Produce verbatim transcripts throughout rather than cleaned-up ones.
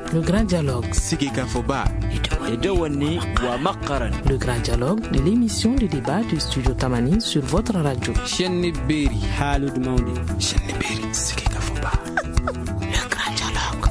Le grand dialogue. Sikika Foba. Edewani wa Makaran. Le grand dialogue de l'émission de débat du studio Tamani sur votre radio. Chenni Beri. Halud Maudi. Chenni Beri. Sikika Foba. Le grand dialogue.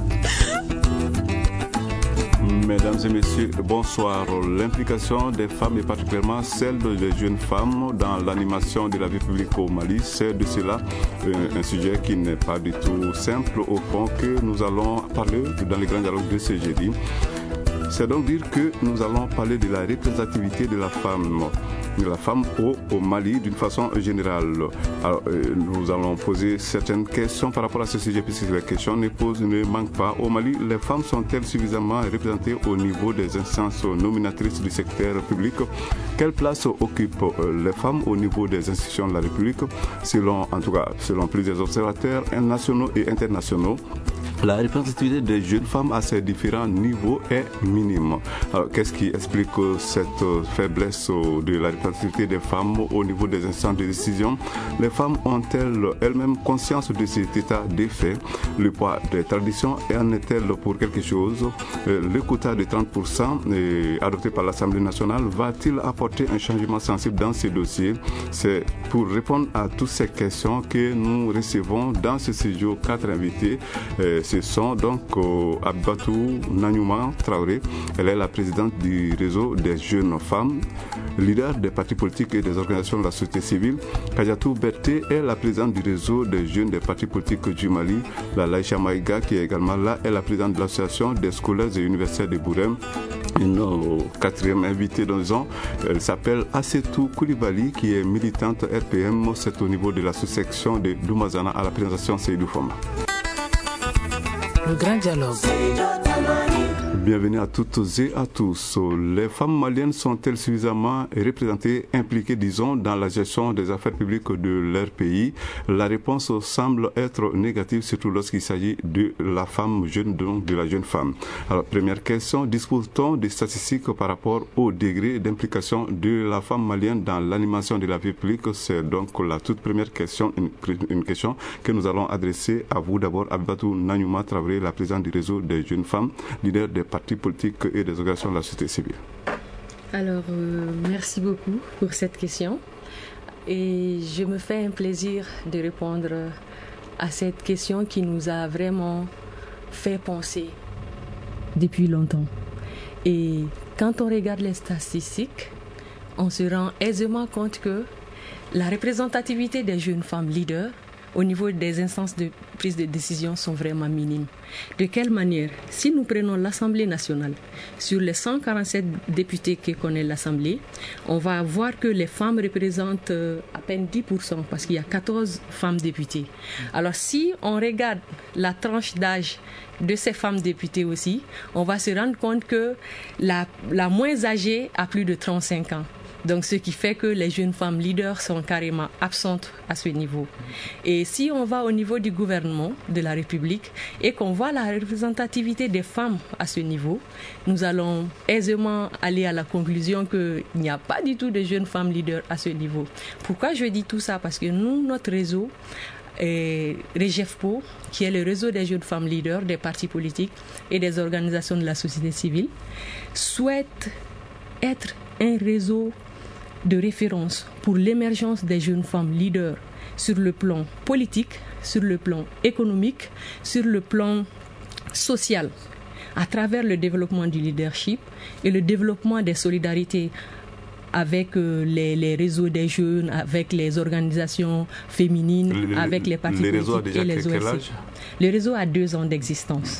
Mesdames et messieurs, bonsoir. L'implication des femmes et particulièrement celle des jeunes femmes dans l'animation de la vie publique au Mali, c'est de cela un sujet qui n'est pas du tout simple au fond que nous allons parler dans les grands dialogues de ce jeudi. C'est donc dire que nous allons parler de la représentativité de la femme, de la femme au, au Mali d'une façon générale. Alors, euh, nous allons poser certaines questions par rapport à ce sujet, puisque les questions ne, posent, ne manquent pas. Au Mali, les femmes sont-elles suffisamment représentées au niveau des instances nominatrices du secteur public? Quelle place occupent euh, les femmes au niveau des institutions de la République? Selon, en tout cas, selon plusieurs observateurs nationaux et internationaux, la représentativité des jeunes femmes à ces différents niveaux est minime. Alors, qu'est-ce qui explique cette faiblesse de la représentativité des femmes au niveau des instances de décision? Les femmes ont-elles elles-mêmes conscience de cet état des faits? Le poids des traditions en est-elle pour quelque chose? Le quota de trente pour cent adopté par l'Assemblée nationale va-t-il apporter un changement sensible dans ces dossiers? C'est pour répondre à toutes ces questions que nous recevons dans ce séjour quatre invités. Ce sont donc euh, Abatou Nanyuma Traoré, elle est la présidente du réseau des jeunes femmes, leader des partis politiques et des organisations de la société civile. Kadiatou Berté est la présidente du réseau des jeunes des partis politiques du Mali. La Laïcha Maïga, qui est également là, est la présidente de l'association des scolaires et universitaires de Bourem. Une euh, quatrième invitée dans elle s'appelle Assetou Koulibaly, qui est militante R P M, c'est au niveau de la sous-section de Doumazana à la présentation Seydou Fama. Le grand dialogue. Bienvenue à toutes et à tous. Les femmes maliennes sont-elles suffisamment représentées, impliquées, disons, dans la gestion des affaires publiques de leur pays? La réponse semble être négative, surtout lorsqu'il s'agit de la femme jeune, donc de la jeune femme. Alors, première question, dispose-t-on des statistiques par rapport au degré d'implication de la femme malienne dans l'animation de la vie publique? C'est donc la toute première question, une, une question que nous allons adresser à vous d'abord, Abatou Nanyuma Traoré, la présidente du réseau des jeunes femmes, leader des partis politiques et des organisations de la société civile. Alors, euh, merci beaucoup pour cette question. Et je me fais un plaisir de répondre à cette question qui nous a vraiment fait penser depuis longtemps. Et quand on regarde les statistiques, on se rend aisément compte que la représentativité des jeunes femmes leaders au niveau des instances de prise de décision sont vraiment minimes. De quelle manière? Si nous prenons l'Assemblée nationale, sur les cent quarante-sept députés que connaît l'Assemblée, on va voir que les femmes représentent à peine dix pour cent parce qu'il y a quatorze femmes députées. Alors si on regarde la tranche d'âge de ces femmes députées aussi, on va se rendre compte que la, la moins âgée a plus de trente-cinq ans. Donc, ce qui fait que les jeunes femmes leaders sont carrément absentes à ce niveau. Et si on va au niveau du gouvernement de la République et qu'on voit la représentativité des femmes à ce niveau, nous allons aisément aller à la conclusion qu'il n'y a pas du tout de jeunes femmes leaders à ce niveau. Pourquoi je dis tout ça? Parce que nous, notre réseau, et REGEFPO, qui est le réseau des jeunes femmes leaders des partis politiques et des organisations de la société civile, souhaite être un réseau de référence pour l'émergence des jeunes femmes leaders sur le plan politique, sur le plan économique, sur le plan social, à travers le développement du leadership et le développement des solidarités avec euh, les, les réseaux des jeunes, avec les organisations féminines, le, avec les partis les politiques et les O S C. Le réseau a deux ans d'existence.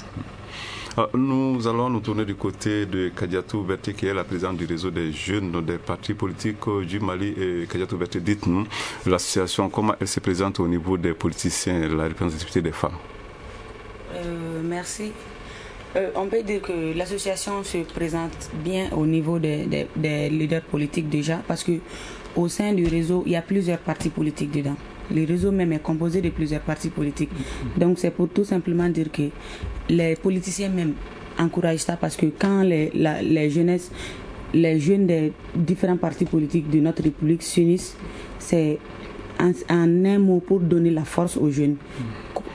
Nous allons nous tourner du côté de Kadiatou Berté, qui est la présidente du réseau des jeunes des partis politiques du Mali. Et Kadiatou Berté, dites-nous, l'association, comment elle se présente au niveau des politiciens et de la représentativité des femmes? euh, Merci. Euh, on peut dire que l'association se présente bien au niveau des, des, des leaders politiques déjà, parce qu'au sein du réseau, il y a plusieurs partis politiques dedans. Le réseau même est composé de plusieurs partis politiques. Donc c'est pour tout simplement dire que les politiciens même encouragent ça, parce que quand les, la, les jeunesses, les jeunes des différents partis politiques de notre République s'unissent, c'est en, en un mot pour donner la force aux jeunes.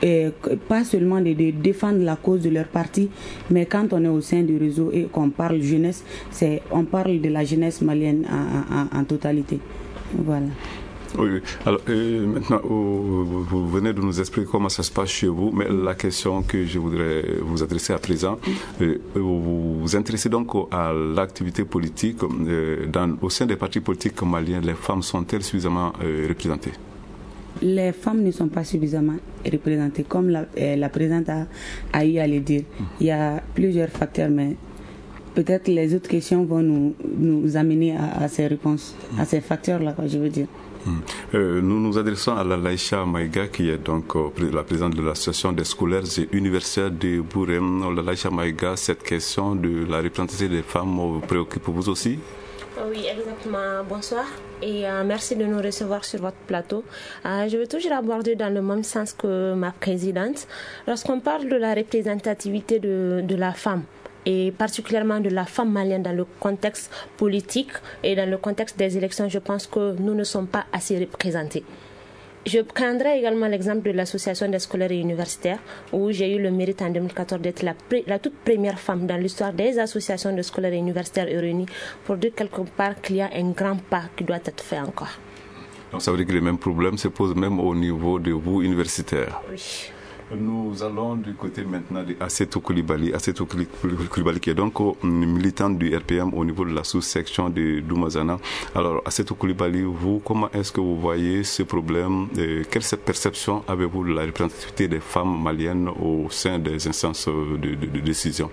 euh, pas seulement de, de défendre la cause de leur parti, mais quand on est au sein du réseau et qu'on parle jeunesse, c'est, on parle de la jeunesse malienne en, en, en totalité. Voilà. Oui, oui. Alors euh, maintenant, vous, vous venez de nous expliquer comment ça se passe chez vous, mais la question que je voudrais vous adresser à présent, euh, vous vous intéressez donc à l'activité politique. Euh, dans, au sein des partis politiques maliens, les femmes sont-elles suffisamment euh, représentées? Les femmes ne sont pas suffisamment représentées, comme la, euh, la présidente a, a eu à le dire. Il y a plusieurs facteurs, mais peut-être les autres questions vont nous, nous amener à, à ces réponses, à ces facteurs-là, je veux dire. Euh, nous nous adressons à la Laïcha Maïga, qui est donc euh, la présidente de l'association des scolaires et universitaires de Bourem. La Laïcha Maïga, cette question de la représentation des femmes vous préoccupe vous aussi? Oui, exactement. Bonsoir et euh, merci de nous recevoir sur votre plateau. Euh, je veux toujours aborder dans le même sens que ma présidente. Lorsqu'on parle de la représentativité de, de la femme, et particulièrement de la femme malienne dans le contexte politique et dans le contexte des élections, je pense que nous ne sommes pas assez représentés. Je prendrai également l'exemple de l'association des scolaires et universitaires, où j'ai eu le mérite en deux mille quatorze d'être la, la toute première femme dans l'histoire des associations de scolaires et universitaires réunies, pour dire quelque part qu'il y a un grand pas qui doit être fait encore. Donc ça veut dire que les mêmes problèmes se posent même au niveau de vous, universitaires. Oui. Nous allons du côté maintenant de Assetou Koulibaly. Assetou Koulibaly qui est donc militante du R P M au niveau de la sous-section de Doumazana. Alors Assetou Koulibaly, vous, comment est-ce que vous voyez ce problème? Quelle perception avez-vous de la représentativité des femmes maliennes au sein des instances de, de, de décision?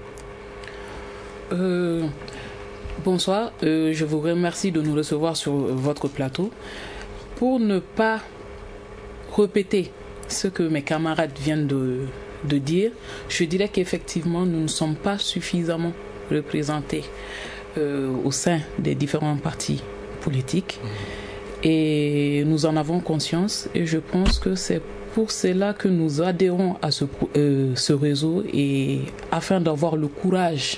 euh, Bonsoir, euh, je vous remercie de nous recevoir sur votre plateau. Pour ne pas répéter ce que mes camarades viennent de, de dire, je dirais qu'effectivement, nous ne sommes pas suffisamment représentés euh, au sein des différents partis politiques. Et nous en avons conscience et je pense que c'est pour cela que nous adhérons à ce, euh, ce réseau, et afin d'avoir le courage,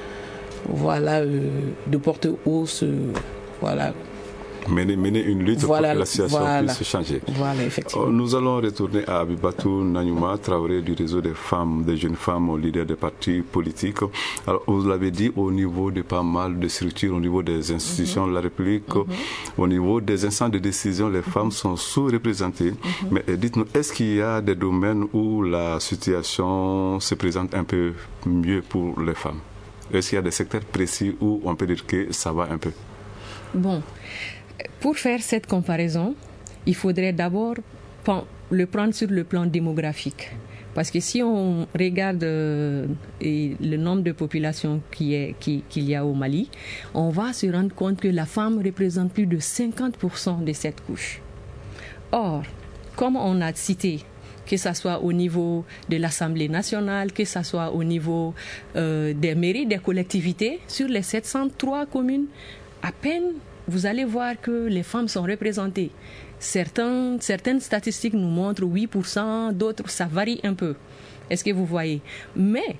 voilà, euh, de porter haut ce... Voilà, Mener, mener une lutte voilà, pour que la situation voilà, puisse changer. Voilà, effectivement. Nous allons retourner à Abibatou Nanyuma, Traoré du réseau des femmes, des jeunes femmes leaders des partis politiques. Alors, vous l'avez dit, au niveau de pas mal de structures, au niveau des institutions de mm-hmm. la République, mm-hmm. au niveau des instances de décision, les mm-hmm. femmes sont sous-représentées. Mm-hmm. Mais dites-nous, est-ce qu'il y a des domaines où la situation se présente un peu mieux pour les femmes? Est-ce qu'il y a des secteurs précis où on peut dire que ça va un peu? Bon. Pour faire cette comparaison, il faudrait d'abord le prendre sur le plan démographique. Parce que si on regarde euh, le nombre de populations qui est, qui, qu'il y a au Mali, on va se rendre compte que la femme représente plus de cinquante pour cent de cette couche. Or, comme on a cité, que ce soit au niveau de l'Assemblée nationale, que ce soit au niveau euh, des mairies, des collectivités, sur les sept cent trois communes, à peine vous allez voir que les femmes sont représentées. Certains, certaines statistiques nous montrent huit pour cent, d'autres, ça varie un peu. Est-ce que vous voyez? Mais,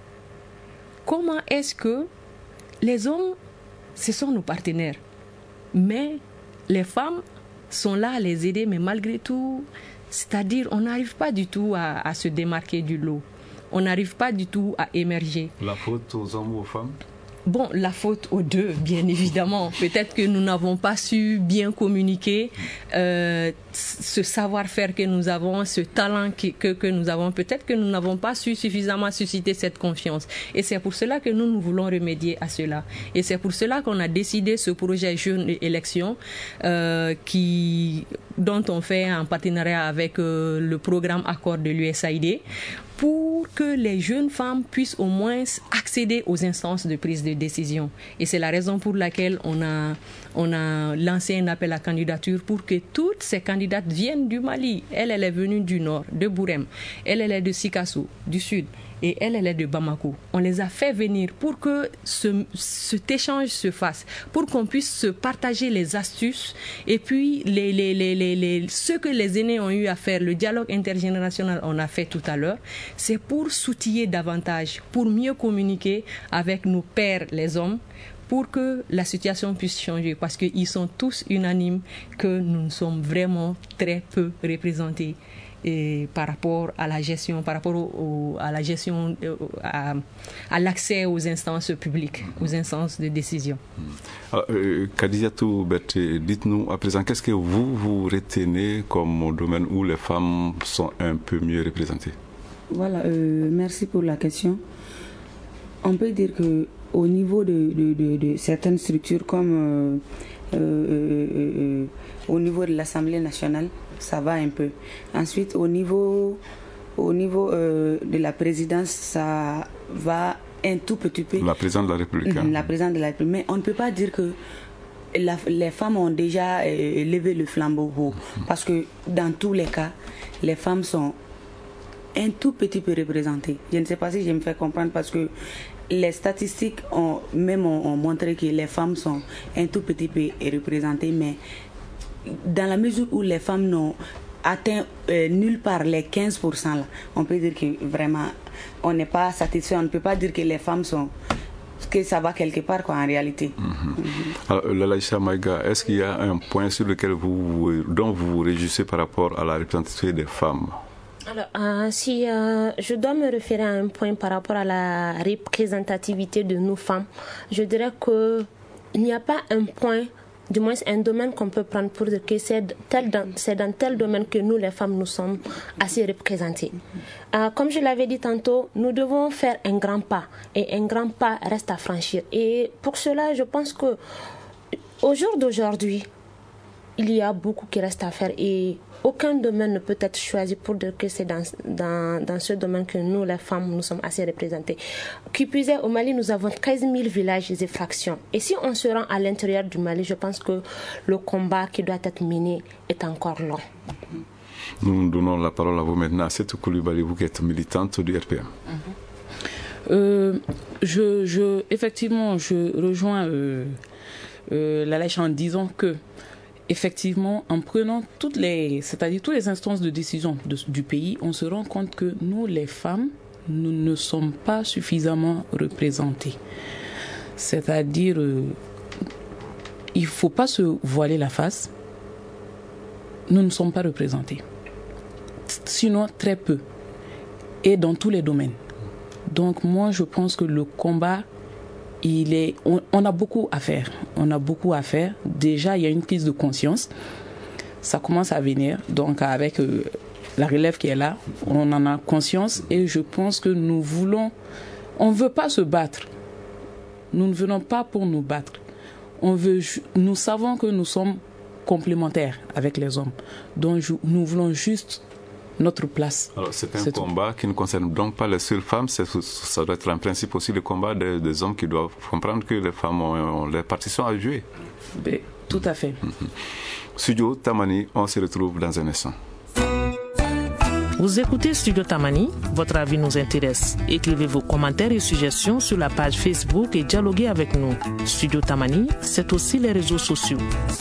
comment est-ce que les hommes, ce sont nos partenaires, mais les femmes sont là à les aider, mais malgré tout, c'est-à-dire on n'arrive pas du tout à, à se démarquer du lot. On n'arrive pas du tout à émerger. La faute aux hommes ou aux femmes? Bon, la faute aux deux, bien évidemment. Peut-être que nous n'avons pas su bien communiquer, euh, ce savoir-faire que nous avons, ce talent que, que, que nous avons. Peut-être que nous n'avons pas su suffisamment susciter cette confiance. Et c'est pour cela que nous, nous voulons remédier à cela. Et c'est pour cela qu'on a décidé ce projet Jeunes et Élections, euh, qui, dont on fait en partenariat avec euh, le programme Accord de l'U S A I D, pour que les jeunes femmes puissent au moins accéder aux instances de prise de décision. Et c'est la raison pour laquelle on a, on a lancé un appel à candidature pour que toutes ces candidates viennent du Mali. Elle, elle est venue du nord, de Bourem. Elle, elle est de Sikasso, du sud. Et elle, elle est de Bamako. On les a fait venir pour que ce, cet échange se fasse, pour qu'on puisse se partager les astuces et puis les, les, les, les, les, ce que les aînés ont eu à faire, le dialogue intergénérationnel, on a fait tout à l'heure, c'est pour s'outiller davantage, pour mieux communiquer avec nos pères, les hommes, pour que la situation puisse changer, parce qu'ils sont tous unanimes que nous sommes vraiment très peu représentés. et par rapport à la gestion, par rapport au, au, à la gestion, à, à l'accès aux instances publiques, aux instances de décision. Alors, euh, Kadijatou Berté, dites-nous à présent, qu'est-ce que vous, vous retenez comme domaine où les femmes sont un peu mieux représentées? Voilà, euh, merci pour la question. On peut dire que au niveau de, de, de, de certaines structures comme euh, euh, euh, euh, au niveau de l'Assemblée nationale, ça va un peu. Ensuite, au niveau, au niveau euh, de la présidence, ça va un tout petit peu. La présidente de la République. Hein. La présidente de la République. Mais on ne peut pas dire que la, les femmes ont déjà euh, levé le flambeau haut. Parce que dans tous les cas, les femmes sont un tout petit peu représentées. Je ne sais pas si je me fais comprendre parce que les statistiques ont même ont, ont montré que les femmes sont un tout petit peu représentées, mais dans la mesure où les femmes n'ont atteint euh, nulle part les quinze pour cent là, on peut dire que vraiment on n'est pas satisfait, on ne peut pas dire que les femmes sont que ça va quelque part quoi en réalité. Mm-hmm. Mm-hmm. Alors Lalaïcha Maïga, est-ce qu'il y a un point sur lequel vous dont vous vous réjouissez par rapport à la représentation des femmes? Alors, euh, si euh, je dois me référer à un point par rapport à la représentativité de nos femmes, je dirais que il n'y a pas un point, du moins un domaine qu'on peut prendre pour dire que c'est, tel dans, c'est dans tel domaine que nous, les femmes, nous sommes assez représentées. Euh, comme je l'avais dit tantôt, nous devons faire un grand pas et un grand pas reste à franchir. Et pour cela, je pense que au jour d'aujourd'hui, il y a beaucoup qui reste à faire et aucun domaine ne peut être choisi pour dire que c'est dans, dans, dans ce domaine que nous, les femmes, nous sommes assez représentées. Qui plus est, au Mali, nous avons treize mille villages et fractions. Et si on se rend à l'intérieur du Mali, je pense que le combat qui doit être mené est encore long. Nous donnons la parole à vous maintenant, Setou Koulibaly, vous qui êtes militante du R P M. Mm-hmm. euh, je, je, effectivement, je rejoins euh, euh, Lalaïcha en disant que effectivement, en prenant toutes les, c'est-à-dire toutes les instances de décision de, du pays, on se rend compte que nous, les femmes, nous ne sommes pas suffisamment représentées. C'est-à-dire, euh, il ne faut pas se voiler la face. Nous ne sommes pas représentées. Sinon, très peu. Et dans tous les domaines. Donc, moi, je pense que le combat, Il est, on, on a beaucoup à faire. On a beaucoup à faire. Déjà, il y a une prise de conscience. Ça commence à venir. Donc, avec euh, la relève qui est là, on en a conscience. Et je pense que nous voulons... On ne veut pas se battre. Nous ne venons pas pour nous battre. On veut, nous savons que nous sommes complémentaires avec les hommes. Donc, je, nous voulons juste... notre place. Alors, c'est un c'est combat tout. Qui ne concerne donc pas les seules femmes, c'est, ça doit être en principe aussi le combat des, des hommes qui doivent comprendre que les femmes ont, ont les partitions à jouer. Mais, tout à fait. Mm-hmm. Studio Tamani, on se retrouve dans un instant. Vous écoutez Studio Tamani, votre avis nous intéresse. Écrivez vos commentaires et suggestions sur la page Facebook et dialoguez avec nous. Studio Tamani, c'est aussi les réseaux sociaux.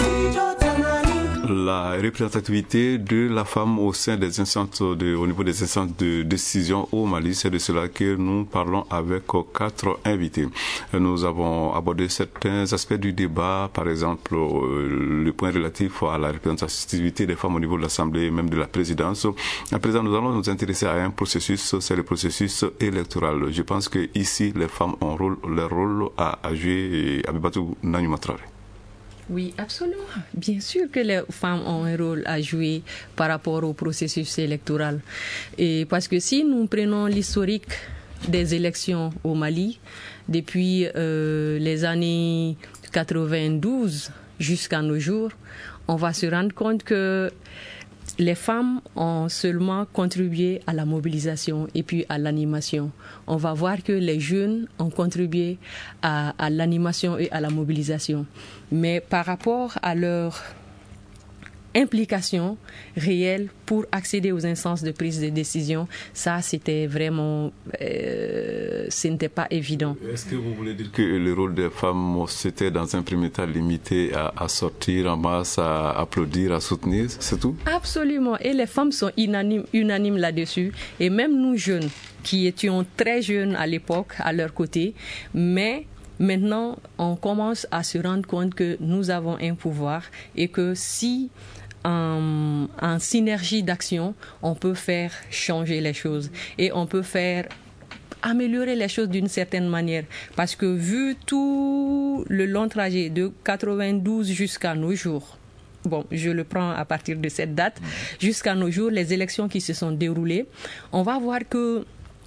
La représentativité de la femme au sein des instances, de, au niveau des instances de décision au Mali, c'est de cela que nous parlons avec quatre invités. Nous avons abordé certains aspects du débat, par exemple le point relatif à la représentativité des femmes au niveau de l'Assemblée, même de la présidence. À présent, nous allons nous intéresser à un processus, c'est le processus électoral. Je pense que ici, les femmes ont rôle, leur rôle à, à jouer. Abibatou Nanyumatrare. Oui, absolument. Bien sûr que les femmes ont un rôle à jouer par rapport au processus électoral. Et parce que si nous prenons l'historique des élections au Mali, depuis euh, les années quatre-vingt-douze jusqu'à nos jours, on va se rendre compte que les femmes ont seulement contribué à la mobilisation et puis à l'animation. On va voir que les jeunes ont contribué à, à l'animation et à la mobilisation. Mais par rapport à leur implication réelle pour accéder aux instances de prise de décision, ça c'était vraiment, euh, ce n'était pas évident. Est-ce que vous voulez dire que le rôle des femmes c'était dans un premier temps limité à, à sortir en masse, à applaudir, à soutenir, c'est tout? Absolument, et les femmes sont unanimes, unanimes là-dessus, et même nous jeunes qui étions très jeunes à l'époque à leur côté, mais maintenant on commence à se rendre compte que nous avons un pouvoir et que si en, en synergie d'action, on peut faire changer les choses et on peut faire améliorer les choses d'une certaine manière. Parce que vu tout le long trajet de quatre-vingt-douze jusqu'à nos jours, bon, je le prends à partir de cette date, jusqu'à nos jours, les élections qui se sont déroulées, on va voir que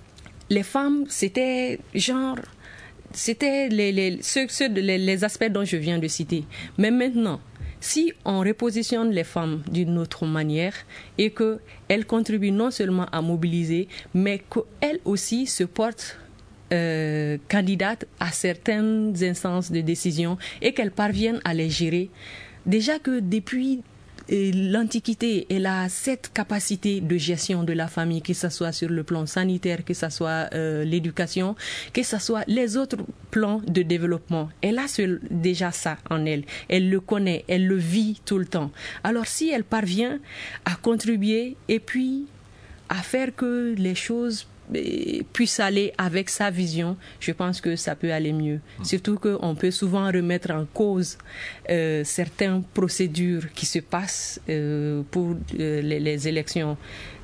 les femmes, c'était genre, c'était les, les, ceux, ceux, les, les aspects dont je viens de citer. Mais maintenant, si on repositionne les femmes d'une autre manière et qu'elles contribuent non seulement à mobiliser, mais qu'elles aussi se portent euh, candidates à certaines instances de décision et qu'elles parviennent à les gérer, déjà que depuis l'Antiquité, elle a cette capacité de gestion de la famille, que ce soit sur le plan sanitaire, que ce soit euh, l'éducation, que ce soit les autres plans de développement. Elle a ce, déjà ça en elle. Elle le connaît, elle le vit tout le temps. Alors si elle parvient à contribuer et puis à faire que les choses puisse aller avec sa vision, je pense que ça peut aller mieux. Mmh. Surtout qu'on peut souvent remettre en cause euh, certaines procédures qui se passent euh, pour euh, les, les élections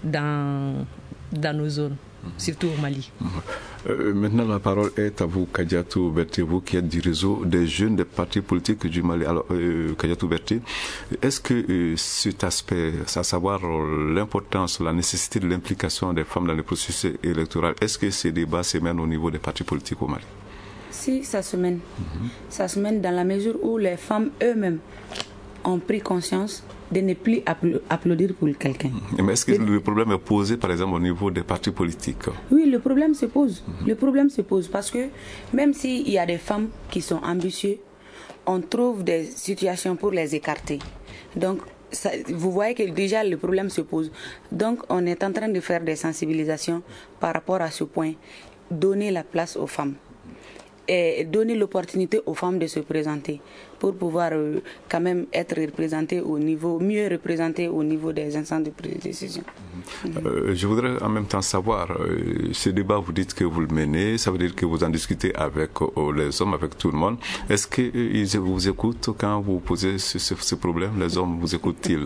dans, dans nos zones, mmh. surtout au Mali. Mmh. Euh, maintenant, la parole est à vous, Kadiatou Berté, vous qui êtes du réseau des jeunes des partis politiques du Mali. Alors, euh, Kadiatou Berté, est-ce que euh, cet aspect, à savoir euh, l'importance, la nécessité de l'implication des femmes dans le processus électoral, est-ce que ces débats se mènent au niveau des partis politiques au Mali? Si, ça se mène. Mm-hmm. Ça se mène dans la mesure où les femmes eux-mêmes ont pris conscience de ne plus applaudir pour quelqu'un. Mais est-ce que Et... le problème est posé, par exemple, au niveau des partis politiques? Oui, le problème se pose. Mm-hmm. Le problème se pose parce que même s'il y a des femmes qui sont ambitieuses, on trouve des situations pour les écarter. Donc, ça, vous voyez que déjà le problème se pose. Donc, on est en train de faire des sensibilisations par rapport à ce point. Donner la place aux femmes. Et donner l'opportunité aux femmes de se présenter pour pouvoir euh, quand même être représentées au niveau, mieux représentées au niveau des instances de prise de décision. Mmh. Euh, je voudrais en même temps savoir, euh, ce débat, vous dites que vous le menez, ça veut dire que vous en discutez avec euh, les hommes, avec tout le monde. Est-ce qu'ils euh, vous écoutent quand vous posez ce, ce, ce problème? Les hommes vous écoutent-ils?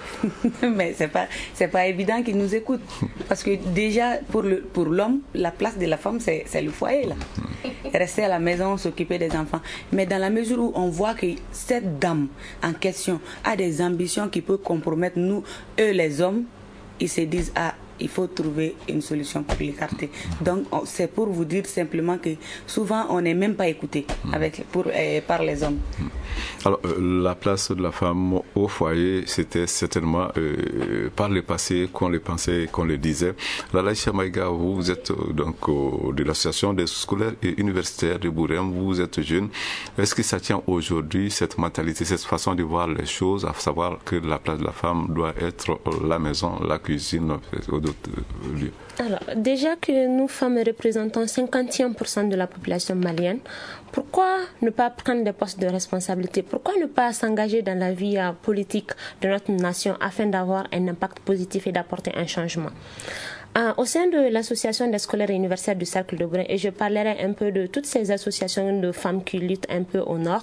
Mais c'est pas c'est pas évident qu'ils nous écoutent parce que déjà pour le pour l'homme la place de la femme c'est c'est le foyer là, rester à la maison, s'occuper des enfants. Mais dans la mesure où on voit que cette dame en question a des ambitions qui peuvent compromettre nous eux les hommes, ils se disent ah il faut trouver une solution pour l'écarter. Donc c'est pour vous dire simplement que souvent on n'est même pas écouté avec, pour, euh, par les hommes. Alors euh, la place de la femme au foyer, c'était certainement euh, par le passé qu'on le pensait, qu'on le disait. Lala Chamaïga, vous, vous êtes euh, donc euh, de l'association des scolaires et universitaires de Bourem, vous êtes jeune. Est-ce que ça tient aujourd'hui cette mentalité, cette façon de voir les choses, à savoir que la place de la femme doit être la maison, la cuisine, ou d'autres lieux? Alors, déjà que nous femmes représentons cinquante et un pour cent de la population malienne, pourquoi ne pas prendre des postes de responsabilité? Pourquoi ne pas s'engager dans la vie politique de notre nation afin d'avoir un impact positif et d'apporter un changement? Euh, au sein de l'association des scolaires et universitaires du Cercle de Bourem, et je parlerai un peu de toutes ces associations de femmes qui luttent un peu au nord,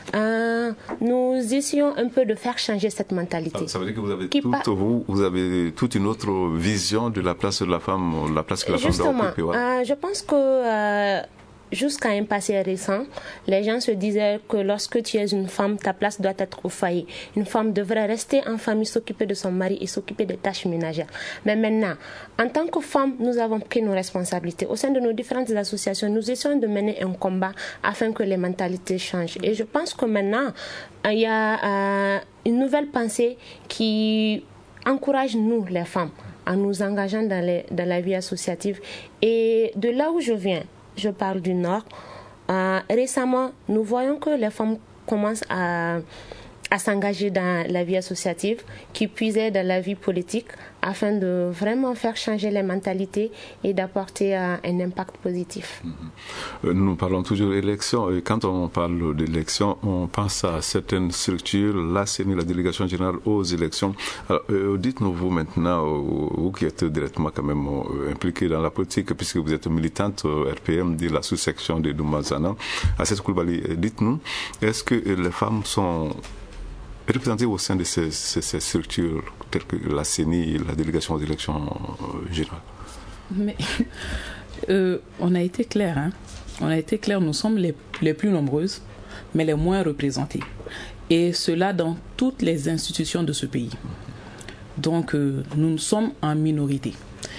euh, nous essayons un peu de faire changer cette mentalité. Ah, ça veut dire que vous avez, toute, pa- vous, vous avez toute une autre vision de la place de la femme, la place que la Justement, femme doit occuper. Ouais. Euh, je pense que euh, jusqu'à un passé récent, les gens se disaient que lorsque tu es une femme, ta place doit être au foyer. Une femme devrait rester en famille, s'occuper de son mari et s'occuper des tâches ménagères. Mais maintenant, en tant que femme, nous avons pris nos responsabilités. Au sein de nos différentes associations, nous essayons de mener un combat afin que les mentalités changent. Et je pense que maintenant, il y a euh, une nouvelle pensée qui encourage nous, les femmes, en nous engageant dans, les, dans la vie associative. Et de là où je viens, je parle du Nord. Euh, récemment, nous voyons que les femmes commencent à, à s'engager dans la vie associative, qui puisaient dans la vie politique, afin de vraiment faire changer les mentalités et d'apporter euh, un impact positif. Mmh. Nous parlons toujours d'élections, et quand on parle d'élections, on pense à certaines structures, la C E N I, la délégation générale aux élections. Alors, euh, dites-nous vous maintenant, euh, vous qui êtes directement quand même euh, impliqué dans la politique, puisque vous êtes militante euh, R P M de la sous-section de Doumazana, à cette Koulibaly, dites-nous, est-ce que les femmes sont représentées au sein de ces, ces, ces structures telles que la C E N I, la délégation aux élections euh, générales? Mais euh, on a été clair, hein. On a été clair, nous sommes les, les plus nombreuses, mais les moins représentées. Et cela dans toutes les institutions de ce pays. Donc, euh, nous sommes en minorité.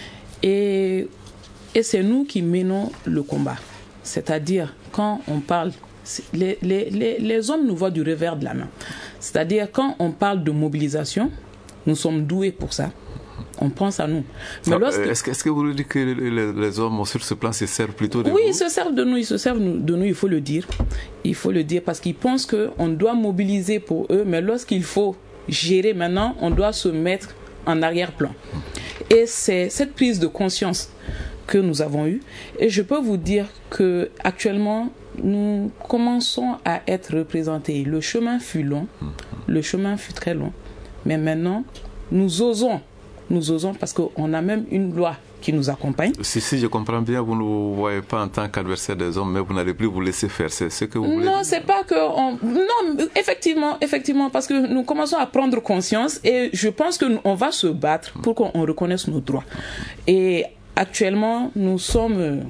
Et, et c'est nous qui menons le combat. C'est-à-dire, quand on parle, les, les, les, les hommes nous voient du revers de la main. C'est-à-dire, quand on parle de mobilisation, nous sommes doués pour ça. On pense à nous. Mais ah, lorsque... est-ce, que, est-ce que vous voulez dire que les, les hommes sur ce plan se servent plutôt de oui, vous? ils se servent de nous, ils se servent de nous, il faut le dire. Il faut le dire parce qu'ils pensent qu'on doit mobiliser pour eux, mais lorsqu'il faut gérer maintenant, on doit se mettre en arrière-plan. Et c'est cette prise de conscience que nous avons eue. Et je peux vous dire qu'actuellement, nous commençons à être représentés. Le chemin fut long, le chemin fut très long, mais maintenant, nous osons Nous osons parce qu'on a même une loi qui nous accompagne. Si, si je comprends bien, vous ne vous voyez pas en tant qu'adversaire des hommes, mais vous n'allez plus vous laisser faire. C'est ce que vous voulez Non, dire? c'est pas que... On... Non, effectivement, effectivement, parce que nous commençons à prendre conscience et je pense qu'on va se battre pour qu'on reconnaisse nos droits. Et actuellement, nous sommes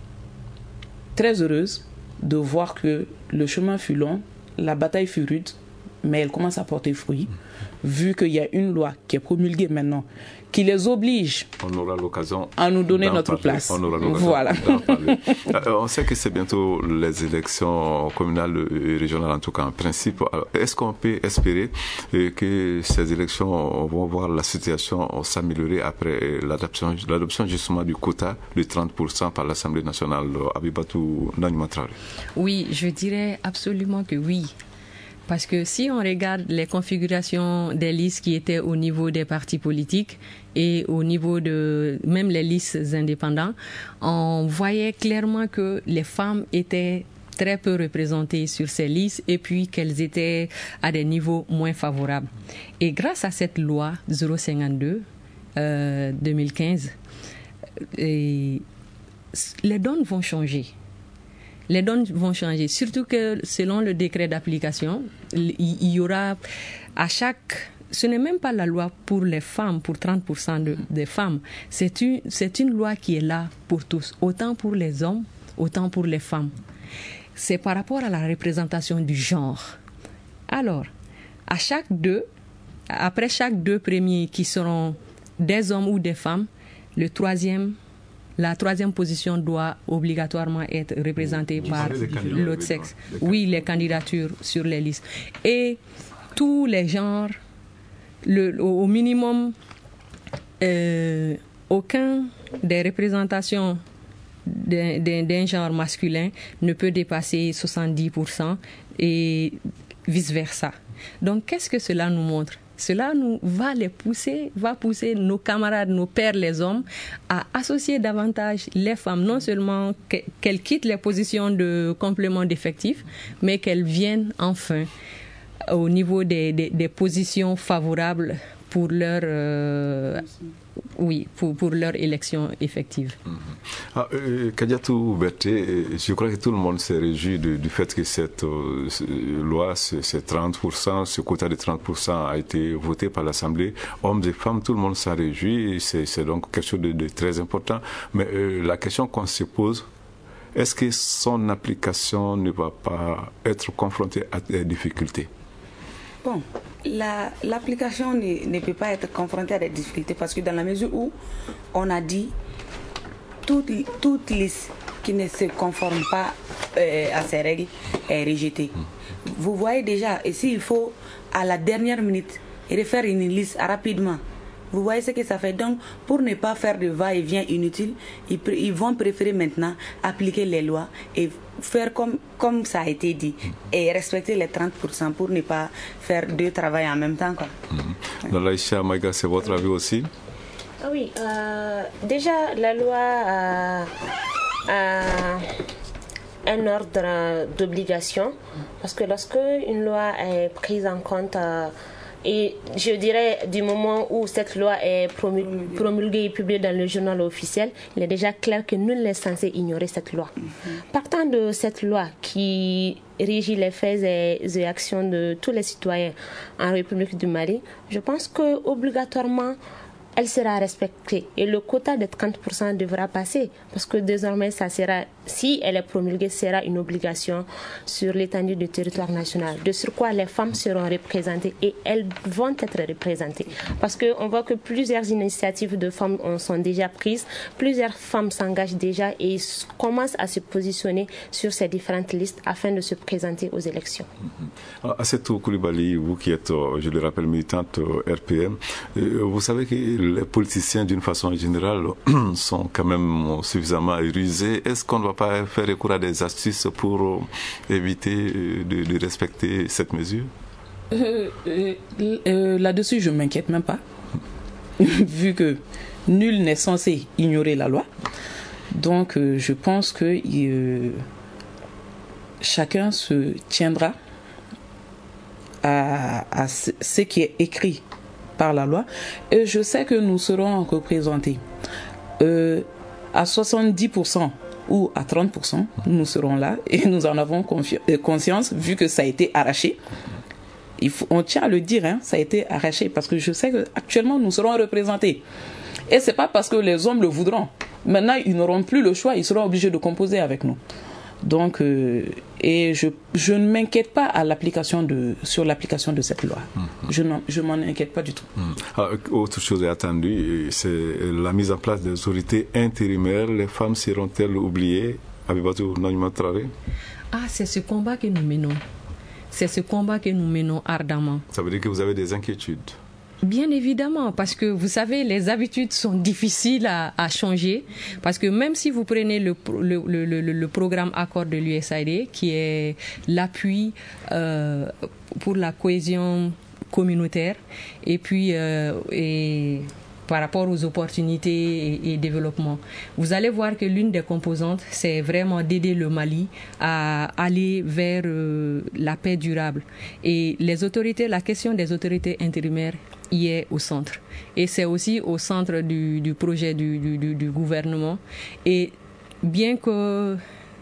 très heureuses de voir que le chemin fut long, la bataille fut rude, mais elle commence à porter fruit, vu qu'il y a une loi qui est promulguée maintenant, qui les oblige on aura l'occasion à nous donner notre parler. place. On aura l'occasion voilà. d'en parler. On sait que c'est bientôt les élections communales et régionales, en tout cas en principe. Alors, est-ce qu'on peut espérer que ces élections vont voir la situation s'améliorer après l'adoption, l'adoption justement du quota de trente pour cent par l'Assemblée nationale? Abibatou Nanyuma Traoré. Oui, je dirais absolument que oui. Parce que si on regarde les configurations des listes qui étaient au niveau des partis politiques et au niveau de même les listes indépendantes, on voyait clairement que les femmes étaient très peu représentées sur ces listes et puis qu'elles étaient à des niveaux moins favorables. Et grâce à cette loi zéro cinquante-deux euh, deux mille quinze, et les donnes vont changer. Les donnes vont changer, surtout que selon le décret d'application, il y aura à chaque... Ce n'est même pas la loi pour les femmes, pour trente pour cent de, des femmes. C'est une, c'est une loi qui est là pour tous, autant pour les hommes, autant pour les femmes. C'est par rapport à la représentation du genre. Alors, à chaque deux, après chaque deux premiers qui seront des hommes ou des femmes, le troisième... La troisième position doit obligatoirement être représentée Vous par l'autre sexe. Oui, les candidatures sur les listes. Et tous les genres, le, au minimum, euh, aucun des représentations d'un, d'un, d'un genre masculin ne peut dépasser soixante-dix pour cent et vice-versa. Donc, qu'est-ce que cela nous montre? Cela nous va les pousser, va pousser nos camarades, nos pères, les hommes, à associer davantage les femmes, non seulement qu'elles quittent les positions de complément d'effectifs, mais qu'elles viennent enfin au niveau des, des, des positions favorables pour leur, euh, oui, pour, pour leur élection effective. Mm-hmm. Ah, euh, Kadiatou Berté, je crois que tout le monde s'est réjoui du, du fait que cette euh, loi, ce trente pour cent, ce quota de trente pour cent a été voté par l'Assemblée. Hommes et femmes, tout le monde s'en réjouit. C'est, c'est donc quelque chose de, de très important. Mais euh, la question qu'on se pose, est-ce que son application ne va pas être confrontée à des difficultés? Bon, la, l'application ne, ne peut pas être confrontée à des difficultés parce que dans la mesure où on a dit toute, toute liste qui ne se conforme pas euh, à ces règles est rejetée. Vous voyez déjà, et s'il faut à la dernière minute refaire une liste rapidement, vous voyez ce que ça fait. Donc, pour ne pas faire de va-et-vient inutile, ils, pr- ils vont préférer maintenant appliquer les lois et faire comme, comme ça a été dit et respecter les trente pour cent pour ne pas faire deux travails en même temps. Quoi. Mmh. Ouais. Laïcha Maïga, c'est votre avis aussi? Ah oui, euh, déjà la loi a, a un ordre d'obligation parce que lorsque une loi est prise en compte euh, Et je dirais, du moment où cette loi est promulguée, promulguée et publiée dans le journal officiel, il est déjà clair que nul n'est censé ignorer cette loi. Mm-hmm. Partant de cette loi qui régit les faits et, et actions de tous les citoyens en République du Mali, je pense que obligatoirement, elle sera respectée et le quota de trente pour cent devra passer parce que désormais, ça sera, si elle est promulguée, sera une obligation sur l'étendue du territoire national. De surcroît, les femmes seront représentées et elles vont être représentées parce qu'on voit que plusieurs initiatives de femmes sont déjà prises, plusieurs femmes s'engagent déjà et commencent à se positionner sur ces différentes listes afin de se présenter aux élections. Mm-hmm. Assetou Koulibaly, vous qui êtes, je le rappelle, militante R P M, vous savez que les politiciens, d'une façon générale, sont quand même suffisamment rusés. Est-ce qu'on ne va pas faire recours à des astuces pour éviter de, de respecter cette mesure? euh, euh, euh, Là-dessus, je ne m'inquiète même pas, vu que nul n'est censé ignorer la loi. Donc, euh, je pense que euh, chacun se tiendra à, à ce qui est écrit par la loi, et je sais que nous serons représentés euh, à soixante-dix pour cent ou à trente pour cent, nous serons là et nous en avons confi- euh, conscience vu que ça a été arraché. Il faut, on tient à le dire, hein, ça a été arraché parce que je sais qu'actuellement nous serons représentés et c'est pas parce que les hommes le voudront. Maintenant ils n'auront plus le choix, ils seront obligés de composer avec nous. Donc, euh, et je, je ne m'inquiète pas à l'application de, sur l'application de cette loi. Mmh. Je ne je m'en inquiète pas du tout. Mmh. Alors, autre chose est attendue, c'est la mise en place des autorités intérimaires. Les femmes seront-elles oubliées? Abibatou Nanyuma Traoré? Ah, c'est ce combat que nous menons. C'est ce combat que nous menons ardemment. Ça veut dire que vous avez des inquiétudes? Bien évidemment, parce que vous savez, les habitudes sont difficiles à, à changer. Parce que même si vous prenez le, le, le, le, le programme Accord de l'U S A I D, qui est l'appui euh, pour la cohésion communautaire, et puis euh, et par rapport aux opportunités et, et développement, vous allez voir que l'une des composantes, c'est vraiment d'aider le Mali à aller vers euh, la paix durable. Et les autorités, la question des autorités intérimaires y est au centre. Et c'est aussi au centre du, du projet du, du, du gouvernement. Et bien que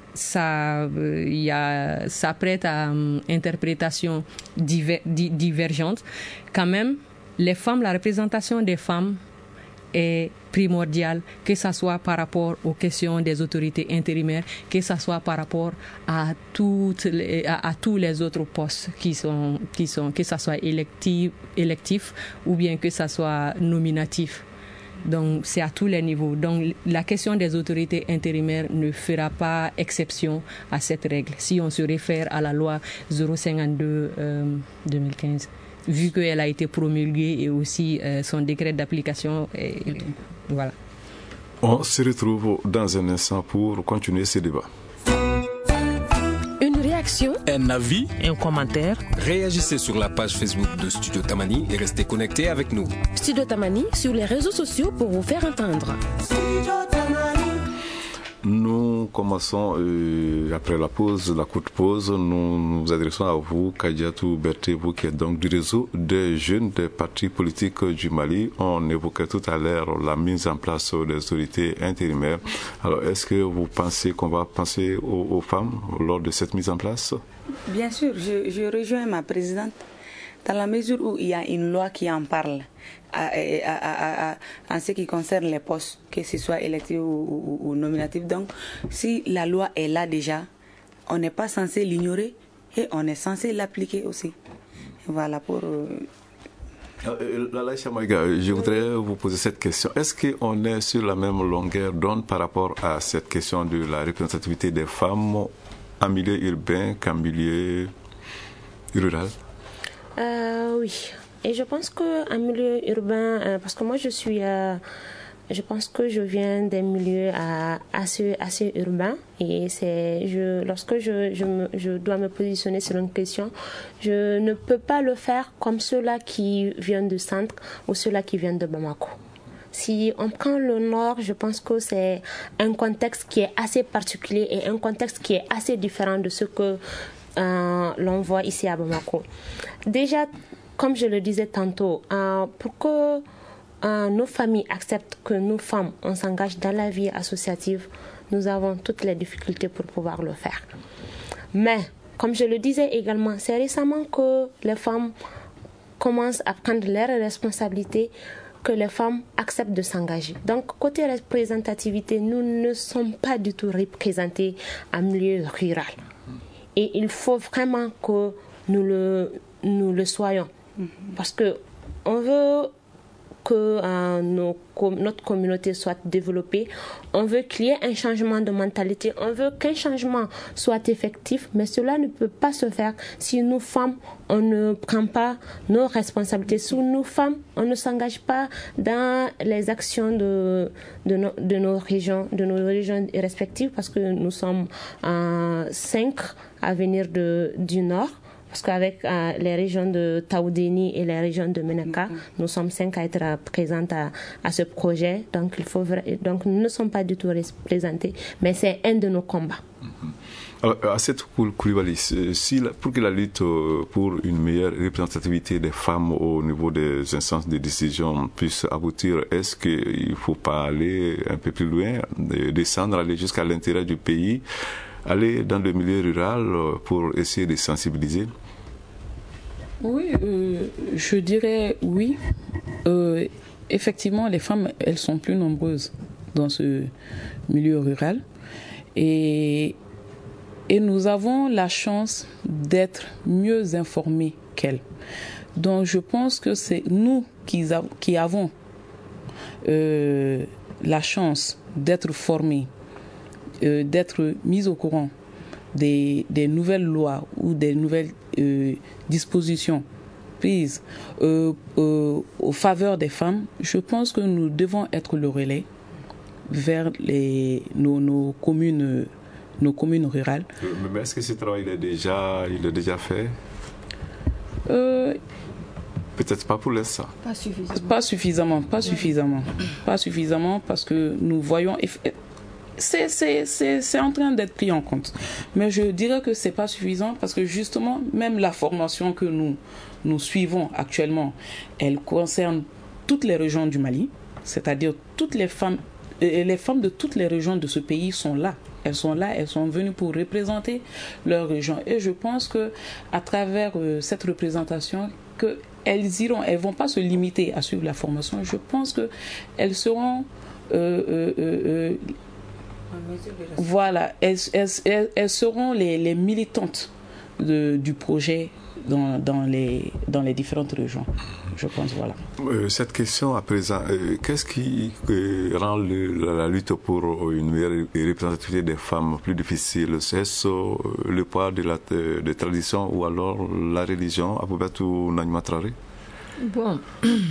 ça, euh, y a, ça prête à um, interprétation diver, di, divergente, quand même, les femmes, la représentation des femmes est primordiale, que ce soit par rapport aux questions des autorités intérimaires, que ce soit par rapport à, toutes les, à, à tous les autres postes qui sont, qui sont, que ce soit électif, électif ou bien que ce soit nominatif. Donc, c'est à tous les niveaux. Donc, la question des autorités intérimaires ne fera pas exception à cette règle, si on se réfère à la loi zéro cinquante-deux euh, deux mille quinze. Vu qu'elle a été promulguée et aussi euh, son décret d'application. Et, et, voilà. On se retrouve dans un instant pour continuer ce débat. Une réaction, un avis, un commentaire. Réagissez sur la page Facebook de Studio Tamani et restez connectés avec nous. Studio Tamani sur les réseaux sociaux pour vous faire entendre. Nous commençons, euh, après la pause, la courte pause, nous nous adressons à vous, Kadiatou Berté, vous qui êtes donc du réseau des jeunes des partis politiques du Mali. On évoquait tout à l'heure la mise en place des autorités intérimaires. Alors, est-ce que vous pensez qu'on va penser aux, aux femmes lors de cette mise en place? Bien sûr, je, je rejoins ma présidente dans la mesure où il y a une loi qui en parle. À, à, à, à, en ce qui concerne les postes, que ce soit électifs ou, ou, ou nominatifs. Donc, si la loi est là déjà, on n'est pas censé l'ignorer et on est censé l'appliquer aussi. Voilà pour... Euh... Lala Chamaïga, je voudrais vous poser cette question. Est-ce qu'on est sur la même longueur d'onde par rapport à cette question de la représentativité des femmes en milieu urbain qu'en milieu rural? euh, Oui. Et je pense qu'en milieu urbain, euh, parce que moi je suis, euh, je pense que je viens d'un milieu euh, assez, assez urbain et c'est, je, lorsque je, je, me, je dois me positionner sur une question, je ne peux pas le faire comme ceux-là qui viennent du centre ou ceux-là qui viennent de Bamako. Si on prend le nord, je pense que c'est un contexte qui est assez particulier et un contexte qui est assez différent de ce que euh, l'on voit ici à Bamako. Déjà, comme je le disais tantôt, euh, pour que euh, nos familles acceptent que nous femmes, on s'engage dans la vie associative, nous avons toutes les difficultés pour pouvoir le faire. Mais, comme je le disais également, c'est récemment que les femmes commencent à prendre leurs responsabilités, que les femmes acceptent de s'engager. Donc, côté représentativité, nous ne sommes pas du tout représentés en milieu rural. Et il faut vraiment que nous le, nous le soyons. Parce que on veut que euh, nos, notre communauté soit développée, on veut qu'il y ait un changement de mentalité, on veut qu'un changement soit effectif, mais cela ne peut pas se faire si nous femmes, on ne prend pas nos responsabilités, si nous femmes, on ne s'engage pas dans les actions de, de, no, de nos régions, de nos régions respectives, parce que nous sommes euh, cinq à venir de, du nord. Parce qu'avec euh, les régions de Taoudéni et les régions de Menaka, mm-hmm. nous sommes cinq à être présentes à, à ce projet. Donc, il faut, donc, nous ne sommes pas du tout représentés, mais c'est un de nos combats. Mm-hmm. Alors, à cette Koulibaly, si, pour que la lutte pour une meilleure représentativité des femmes au niveau des instances de décision puisse aboutir, est-ce qu'il ne faut pas aller un peu plus loin, descendre, aller jusqu'à l'intérieur du pays, aller dans le milieu rural pour essayer de sensibiliser? Oui, euh, je dirais oui. Euh, effectivement, les femmes, elles sont plus nombreuses dans ce milieu rural. Et, et nous avons la chance d'être mieux informés qu'elles. Donc, je pense que c'est nous qui, av- qui avons euh, la chance d'être formés, Euh, d'être mise au courant des, des nouvelles lois ou des nouvelles euh, dispositions prises euh, euh, aux faveurs des femmes. Je pense que nous devons être le relais vers les, nos, nos, communes, nos communes rurales. Mais est-ce que ce travail il est déjà, il est déjà fait? euh, Peut-être pas pour l'instant. Pas suffisamment. Pas suffisamment, pas suffisamment. Pas suffisamment parce que nous voyons... C'est, c'est, c'est, c'est en train d'être pris en compte. Mais je dirais que ce n'est pas suffisant parce que justement, même la formation que nous, nous suivons actuellement, elle concerne toutes les régions du Mali, c'est-à-dire toutes les femmes, et les femmes de toutes les régions de ce pays sont là. Elles sont là, elles sont venues pour représenter leur région. Et je pense qu'à travers euh, cette représentation, qu'elles iront, elles ne vont pas se limiter à suivre la formation. Je pense qu'elles seront... Euh, euh, euh, Voilà, elles, elles, elles seront les, les militantes de, du projet dans, dans, les, dans les différentes régions, je pense, voilà. Euh, cette question à présent, euh, qu'est-ce qui euh, rend le, la, la lutte pour une meilleure représentativité des femmes plus difficile? Est-ce euh, le poids de la de tradition ou alors la religion? Aboubatou Nagma Traoré? Bon...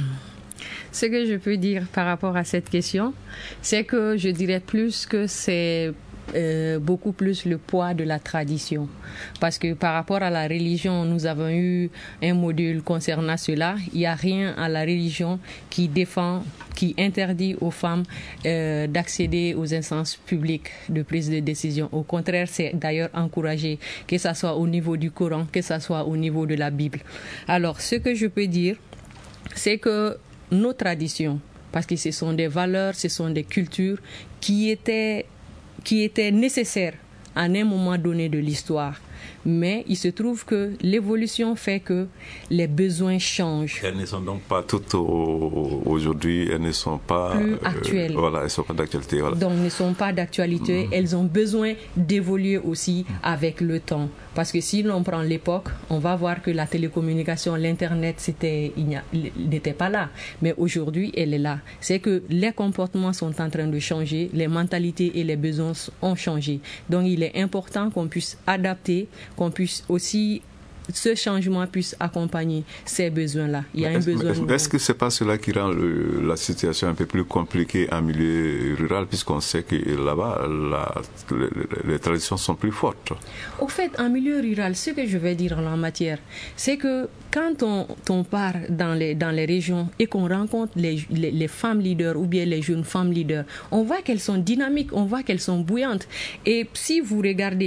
Ce que je peux dire par rapport à cette question, c'est que je dirais plus que c'est euh, beaucoup plus le poids de la tradition. Parce que par rapport à la religion, nous avons eu un module concernant cela. Il n'y a rien à la religion qui défend, qui interdit aux femmes euh, d'accéder aux instances publiques de prise de décision. Au contraire, c'est d'ailleurs encouragé, que ce soit au niveau du Coran, que ce soit au niveau de la Bible. Alors, ce que je peux dire, c'est que nos traditions, parce que ce sont des valeurs, ce sont des cultures qui étaient, qui étaient nécessaires à un moment donné de l'histoire. Mais il se trouve que l'évolution fait que les besoins changent. Elles ne sont donc pas toutes au, aujourd'hui, elles ne sont pas plus actuelles. Euh, voilà, elles ne sont pas d'actualité. Voilà. Donc, ne sont pas d'actualité. Mmh. Elles ont besoin d'évoluer aussi avec le temps. Parce que si l'on prend l'époque, on va voir que la télécommunication, l'Internet, c'était, il, il n'était pas là. Mais aujourd'hui, elle est là. C'est que les comportements sont en train de changer, les mentalités et les besoins ont changé. Donc, il est important qu'on puisse adapter, qu'on puisse aussi, ce changement puisse accompagner ces besoins-là. Il y a un besoin. Est-ce, est-ce que c'est pas cela qui rend le, la situation un peu plus compliquée en milieu rural, puisqu'on sait que là-bas, la, les, les traditions sont plus fortes? Au fait, en milieu rural, ce que je vais dire en la matière, c'est que quand on, on part dans les, dans les régions et qu'on rencontre les, les, les femmes leaders ou bien les jeunes femmes leaders, on voit qu'elles sont dynamiques, on voit qu'elles sont bouillantes. Et si vous regardez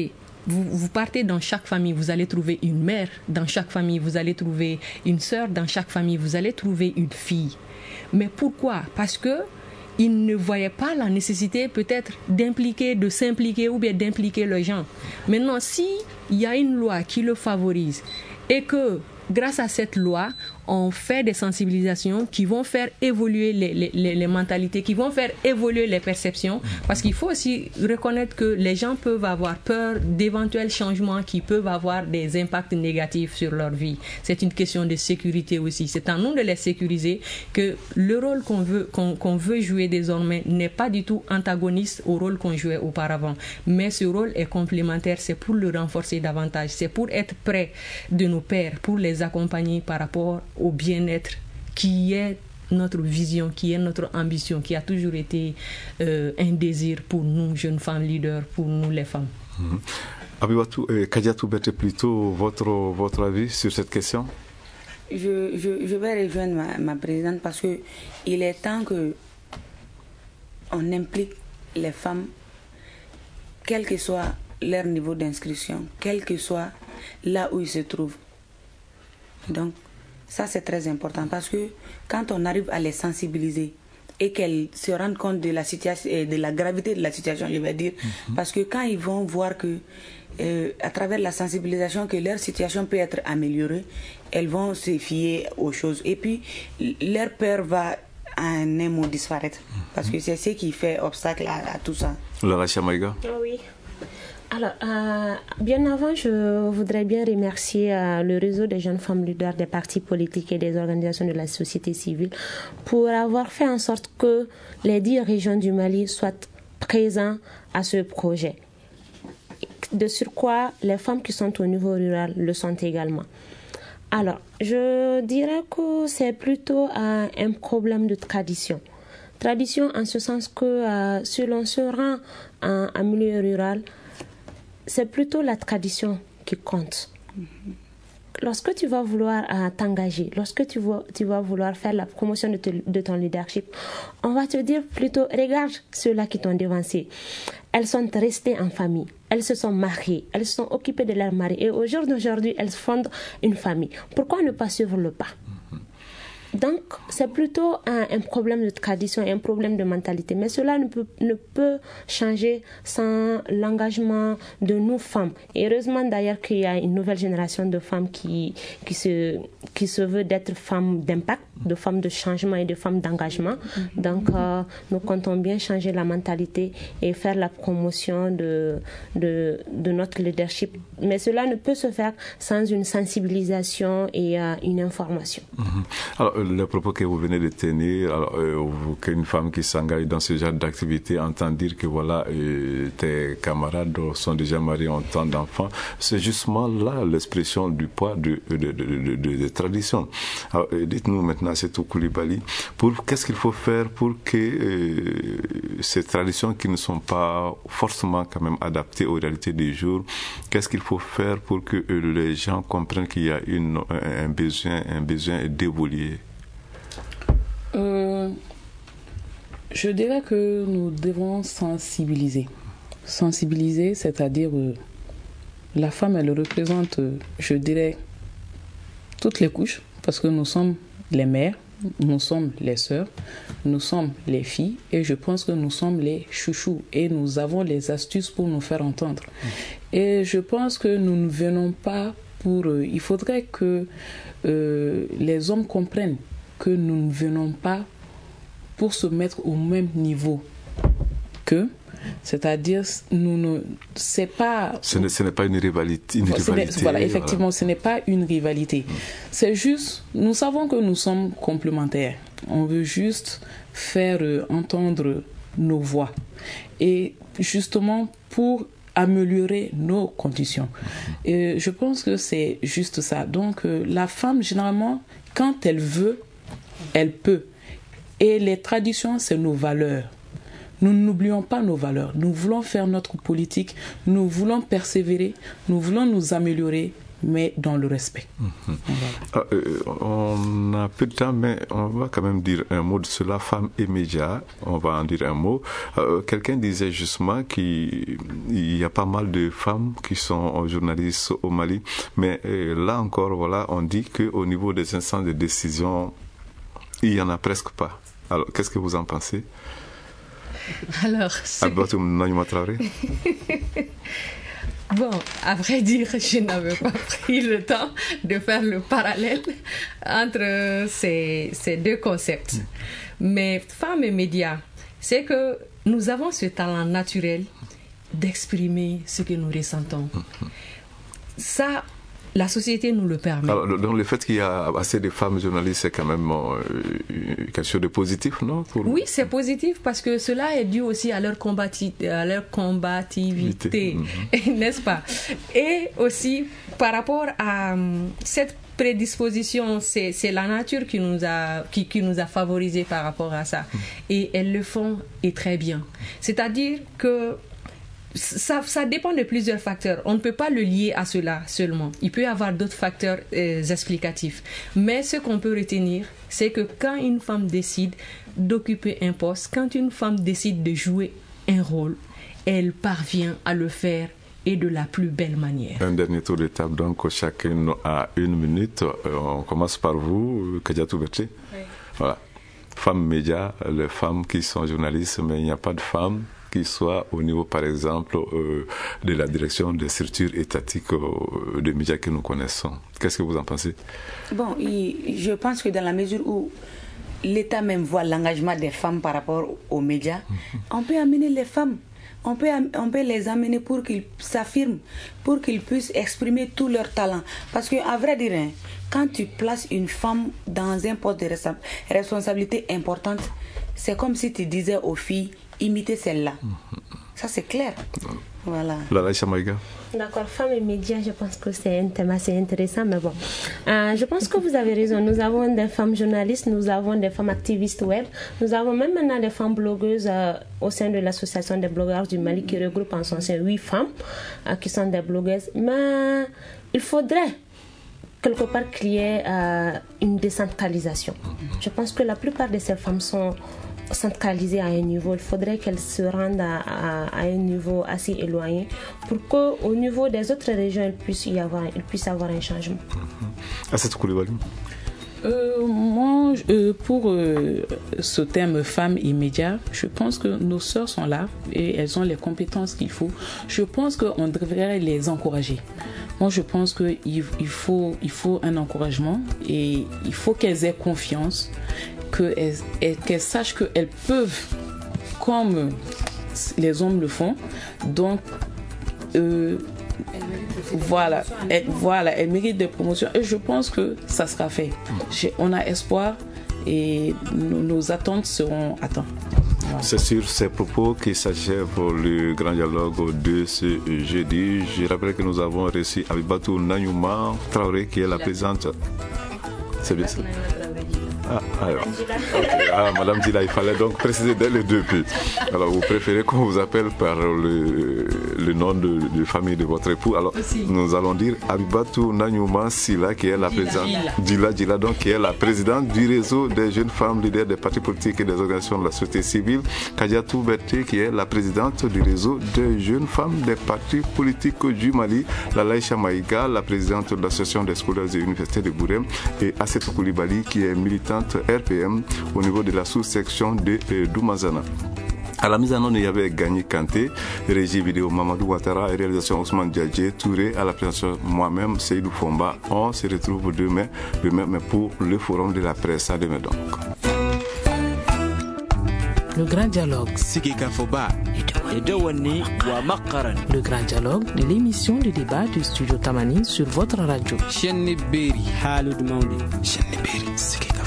Vous, vous partez dans chaque famille, vous allez trouver une mère. Dans chaque famille, vous allez trouver une sœur. Dans chaque famille, vous allez trouver une fille. Mais pourquoi? Parce que ils ne voyaient pas la nécessité peut-être d'impliquer, de s'impliquer ou bien d'impliquer les gens. Maintenant, s'il y a une loi qui le favorise et que grâce à cette loi, on fait des sensibilisations qui vont faire évoluer les, les, les, les mentalités, qui vont faire évoluer les perceptions. Parce qu'il faut aussi reconnaître que les gens peuvent avoir peur d'éventuels changements qui peuvent avoir des impacts négatifs sur leur vie. C'est une question de sécurité aussi. C'est à nous de les sécuriser, que le rôle qu'on veut, qu'on, qu'on veut jouer désormais n'est pas du tout antagoniste au rôle qu'on jouait auparavant. Mais ce rôle est complémentaire, c'est pour le renforcer davantage, c'est pour être près de nos pères, pour les accompagner par rapport au bien-être qui est notre vision, qui est notre ambition, qui a toujours été euh, un désir pour nous, jeunes femmes leaders, pour nous les femmes. Mmh. Abibatou, euh, Kadiatou Bete, plutôt votre, votre avis sur cette question? je, je, je vais rejoindre ma, ma présidente parce qu'il est temps que on implique les femmes, quel que soit leur niveau d'inscription, quel que soit là où ils se trouvent. Donc, ça c'est très important parce que quand on arrive à les sensibiliser et qu'elles se rendent compte de la situation, de la gravité de la situation, je vais dire, mm-hmm. parce que quand ils vont voir que euh, à travers la sensibilisation que leur situation peut être améliorée, elles vont se fier aux choses et puis leur peur va en un mot disparaître mm-hmm. parce que c'est ce qui fait obstacle à, à tout ça. Laura Chamaïga. Oh oui. Alors, euh, bien avant, je voudrais bien remercier euh, le réseau des jeunes femmes leaders des partis politiques et des organisations de la société civile pour avoir fait en sorte que les dix régions du Mali soient présentes à ce projet. De surcroît, les femmes qui sont au niveau rural le sont également. Alors, je dirais que c'est plutôt euh, un problème de tradition. Tradition en ce sens que euh, si l'on se rend en, en milieu rural, c'est plutôt la tradition qui compte. Lorsque tu vas vouloir euh, t'engager, lorsque tu vas, tu vas vouloir faire la promotion de, te, de ton leadership, on va te dire plutôt, regarde ceux-là qui t'ont devancé. Elles sont restées en famille, elles se sont mariées, elles se sont occupées de leur mari et au jour d'aujourd'hui, elles fondent une famille. Pourquoi ne pas suivre le pas ? Donc, c'est plutôt un, un problème de tradition, un problème de mentalité. Mais cela ne peut, ne peut changer sans l'engagement de nous femmes. Et heureusement d'ailleurs qu'il y a une nouvelle génération de femmes qui, qui, se, qui se veut d'être femmes d'impact, de femmes de changement et de femmes d'engagement. Donc, euh, nous comptons bien changer la mentalité et faire la promotion de, de, de notre leadership. Mais cela ne peut se faire sans une sensibilisation et euh, une information. Mm-hmm. Alors, le propos que vous venez de tenir, alors, euh, qu'une femme qui s'engage dans ce genre d'activité entend dire que voilà, euh, tes camarades sont déjà mariés, ont tant d'enfants, c'est justement là l'expression du poids de, de, de, de, de, de tradition. Alors, euh, dites-nous maintenant, c'est tout Koulibaly, pour qu'est-ce qu'il faut faire pour que euh, ces traditions qui ne sont pas forcément quand même adaptées aux réalités du jour, qu'est-ce qu'il faut faire pour que euh, les gens comprennent qu'il y a une, un, un besoin, un besoin d'évoluer? Euh, je dirais que nous devons sensibiliser. Sensibiliser, c'est-à-dire euh, la femme, elle représente, euh, je dirais, toutes les couches, parce que nous sommes les mères, nous sommes les sœurs, nous sommes les filles, et je pense que nous sommes les chouchous, et nous avons les astuces pour nous faire entendre. Et je pense que nous ne venons pas pour... Euh, il faudrait que euh, les hommes comprennent que nous ne venons pas pour se mettre au même niveau qu'eux, c'est-à-dire nous ne c'est pas ce n'est, ce n'est pas une rivalité, une rivalité voilà, effectivement voilà. Ce n'est pas une rivalité, c'est juste nous savons que nous sommes complémentaires, on veut juste faire euh, entendre nos voix et justement pour améliorer nos conditions. Et je pense que c'est juste ça. Donc euh, la femme généralement quand elle veut, elle peut. Et les traditions, c'est nos valeurs. Nous n'oublions pas nos valeurs. Nous voulons faire notre politique, nous voulons persévérer, nous voulons nous améliorer, mais dans le respect. Mmh. Voilà. Ah, euh, on a peu de temps, mais on va quand même dire un mot de cela, femmes et médias. On va en dire un mot. Euh, quelqu'un disait justement qu'il y y a pas mal de femmes qui sont journalistes au Mali, mais euh, là encore, voilà, on dit qu'au niveau des instances de décision, il n'y en a presque pas. Alors, qu'est-ce que vous en pensez? Alors, bon, à vrai dire, je n'avais pas pris le temps de faire le parallèle entre ces, ces deux concepts. Mais femmes et médias, c'est que nous avons ce talent naturel d'exprimer ce que nous ressentons. Ça, la société nous le permet. Alors, donc le fait qu'il y a assez de femmes journalistes, c'est quand même euh, quelque chose de positif, non? Pour... Oui, c'est positif parce que cela est dû aussi à leur, combati... à leur combativité, mm-hmm. n'est-ce pas? Et aussi, par rapport à um, cette prédisposition, c'est, c'est la nature qui nous a, qui, qui nous a favorisé par rapport à ça. Mm. Et elles le font, et très bien. C'est-à-dire que Ça, ça dépend de plusieurs facteurs. On ne peut pas le lier à cela seulement. Il peut y avoir d'autres facteurs euh, explicatifs. Mais ce qu'on peut retenir, c'est que quand une femme décide d'occuper un poste, quand une femme décide de jouer un rôle, elle parvient à le faire et de la plus belle manière. Un dernier tour de table, donc chacun a une minute. On commence par vous, Kadiatou Berté. Oui. Voilà. Femmes médias, les femmes qui sont journalistes, mais il n'y a pas de femmes qui soit au niveau, par exemple, euh, de la direction des structures étatiques euh, des médias que nous connaissons. Qu'est-ce que vous en pensez? Bon, je pense que dans la mesure où l'État même voit l'engagement des femmes par rapport aux médias, mm-hmm. on peut amener les femmes, on peut, on peut les amener pour qu'ils s'affirment, pour qu'ils puissent exprimer tout leur talent. Parce qu'à vrai dire, hein, quand tu places une femme dans un poste de responsabilité importante, c'est comme si tu disais aux filles, imiter celle-là. Ça, c'est clair. Voilà. Lalaïcha Maïga. D'accord, femmes et médias, je pense que c'est un thème assez intéressant, mais bon. Euh, je pense que vous avez raison. Nous avons des femmes journalistes, nous avons des femmes activistes web, nous avons même maintenant des femmes blogueuses euh, au sein de l'association des blogueurs du Mali qui regroupe en son sein huit femmes euh, qui sont des blogueuses. Mais il faudrait quelque part qu'il y ait euh, une décentralisation. Je pense que la plupart de ces femmes sont centralisées à un niveau. Il faudrait qu'elles se rendent à, à, à un niveau assez éloigné pour qu'au niveau des autres régions, il puisse y avoir, il puisse avoir un changement. Assetou Coulibaly. Euh, moi, euh, pour euh, ce thème femmes et médias, je pense que nos sœurs sont là et elles ont les compétences qu'il faut. Je pense qu'on devrait les encourager. Moi, je pense qu'il il faut, il faut un encouragement et il faut qu'elles aient confiance, qu'elles, qu'elles sachent qu'elles peuvent, comme les hommes le font. Donc, euh, voilà, elle, voilà, elle mérite des promotions et je pense que ça sera fait. J'ai, on a espoir et nos, nos attentes seront atteintes. Voilà. C'est sur ces propos qu'il s'achève le grand dialogue de ce jeudi. Je rappelle que nous avons reçu Abibatou Nanyuma Traoré qui est la présidente. C'est bien ça. Ah, alors, okay. Ah, Madame Dila, il fallait donc préciser dès le début. Alors, vous préférez qu'on vous appelle par le, le nom de, de famille de votre époux. Alors, aussi. Nous allons dire Abibatou Nanyuma Sila, qui est la présidente. Dila Dila, donc, qui est la présidente du réseau des jeunes femmes leaders des partis politiques et des organisations de la société civile. Kadiatou Berté, qui est la présidente du réseau des jeunes femmes des partis politiques du Mali. Lalaïcha Maïga, la présidente de l'association des scolaires de l'université de Bourem. Et Assetou Coulibaly, qui est militante R P M au niveau de la sous-section de euh, Doumazana. À la mise en œuvre, il y avait Gagné Kanté, régie vidéo Mamadou Ouattara et réalisation Ousmane Diadje, Touré à la présentation moi-même, Seydou Fomba. On se retrouve demain, demain mais pour le forum de la presse. À demain donc. Le grand dialogue. Le grand dialogue de l'émission de débat du studio Tamani sur votre radio. Chenni Beri. Halud Maundi. Chenni Beri.